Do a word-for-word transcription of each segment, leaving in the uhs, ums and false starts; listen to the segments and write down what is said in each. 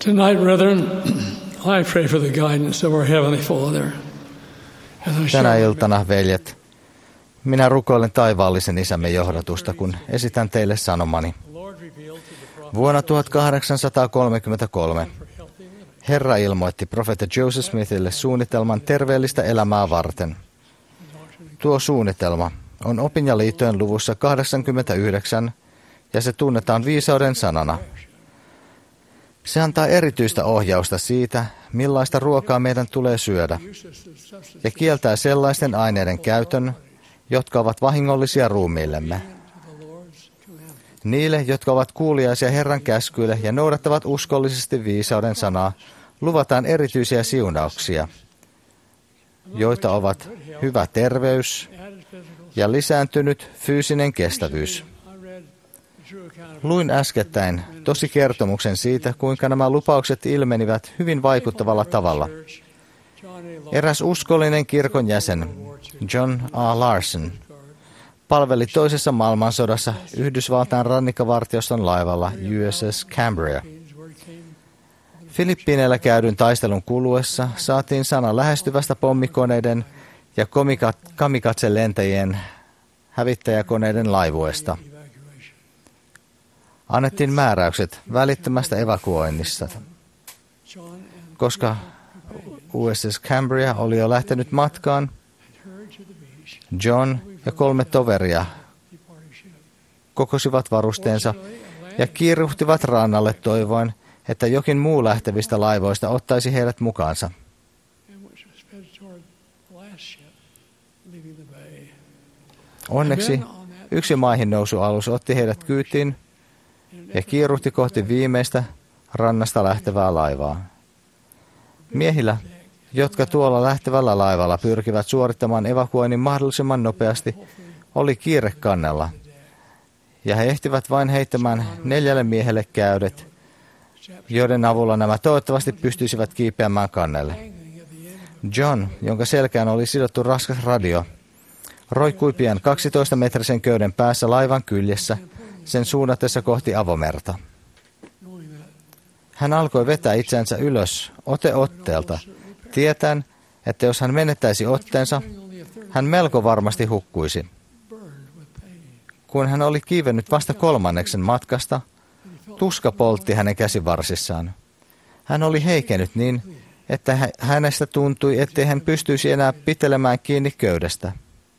Tonight, brethren, I pray for the guidance of our Heavenly Father. Tänä iltana, veljet, minä rukoilen taivaallisen isämme johdatusta, kun esitän teille sanomani. Vuonna tuhatkahdeksansataakolmekymmentäkolme Herra ilmoitti profeetta Joseph Smithille suunnitelman terveellistä elämää varten. Tuo suunnitelma on Opinjaliittojen luvussa kahdeksankymmentäyhdeksän ja se tunnetaan viisauden sanana. Se antaa erityistä ohjausta siitä, millaista ruokaa meidän tulee syödä, ja kieltää sellaisten aineiden käytön, jotka ovat vahingollisia ruumiillemme. Niille, jotka ovat kuuliaisia Herran käskyille ja noudattavat uskollisesti viisauden sanaa, luvataan erityisiä siunauksia, joita ovat hyvä terveys ja lisääntynyt fyysinen kestävyys. Luin äskettäin tosi kertomuksen siitä, kuinka nämä lupaukset ilmenivät hyvin vaikuttavalla tavalla. Eräs uskollinen kirkon jäsen, John A. Larson, palveli toisessa maailmansodassa Yhdysvaltain rannikkovartioston laivalla U S S Cambria. Filippiineillä käydyn taistelun kuluessa saatiin sana lähestyvästä pommikoneiden ja kamikatse-lentäjien hävittäjäkoneiden laivuesta. Annettiin määräykset välittömästä evakuoinnista, koska U S S Cambria oli jo lähtenyt matkaan. John ja kolme toveria kokosivat varusteensa ja kiiruhtivat rannalle toivoen, että jokin muu lähtevistä laivoista ottaisi heidät mukaansa. Onneksi yksi maihin nousualus otti heidät kyytiin ja kiiruhti kohti viimeistä rannasta lähtevää laivaa. Miehillä, jotka tuolla lähtevällä laivalla pyrkivät suorittamaan evakuoinnin mahdollisimman nopeasti, oli kiire kannella, ja he ehtivät vain heittämään neljälle miehelle käydet, joiden avulla nämä toivottavasti pystyisivät kiipeämään kannelle. John, jonka selkään oli sidottu raskas radio, roikkui pian kaksitoista metrisen köyden päässä laivan kyljessä, sen suunnatessa kohti avomerta. Hän alkoi vetää itseänsä ylös ote otteelta, tietäen, että jos hän menettäisi otteensa, hän melko varmasti hukkuisi. Kun hän oli kiivennyt vasta kolmanneksen matkasta, tuska poltti hänen käsivarsissaan. Hän oli heikennyt niin, että hänestä tuntui, ettei hän pystyisi enää pitelemään kiinni köydestä.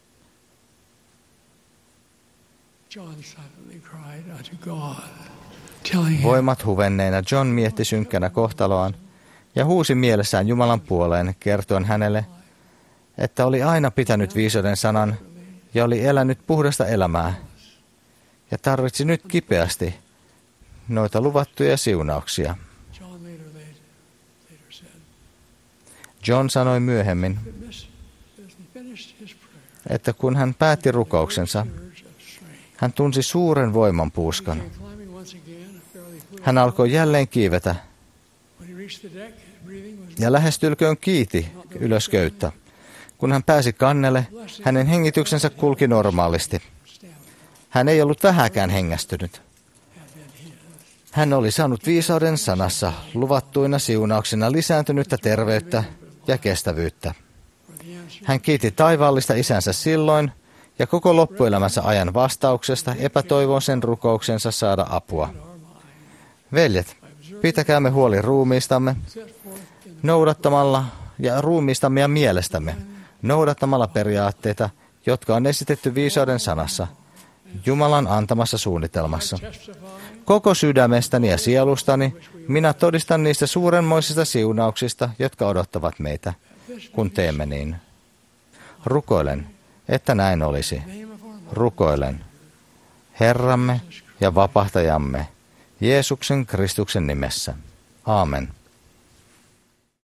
Voimat huvenneena John mietti synkkänä kohtaloaan ja huusi mielessään Jumalan puoleen kertoen hänelle, että oli aina pitänyt viisauden sanan ja oli elänyt puhdasta elämää ja tarvitsi nyt kipeästi noita luvattuja siunauksia. John sanoi myöhemmin, että kun hän päätti rukouksensa, hän tunsi suuren voiman puuskan. Hän alkoi jälleen kiivetä ja lähestylköön kiiti ylös köyttä. Kun hän pääsi kannelle, hänen hengityksensä kulki normaalisti. Hän ei ollut vähäkään hengästynyt. Hän oli saanut viisauden sanassa luvattuina siunauksina lisääntynyttä terveyttä ja kestävyyttä. Hän kiitti taivaallista isänsä silloin ja koko loppuelämänsä ajan vastauksesta epätoivoon sen rukouksensa saada apua. Veljet, pitäkäämme huoli ruumiistamme noudattamalla ja ruumiistamme ja mielestämme noudattamalla periaatteita, jotka on esitetty viisauden sanassa, Jumalan antamassa suunnitelmassa. Koko sydämestäni ja sielustani minä todistan niistä suurenmoisista siunauksista, jotka odottavat meitä, kun teemme niin. Rukoilen, että näin olisi. Rukoilen Herramme ja vapahtajamme Jeesuksen Kristuksen nimessä. Aamen.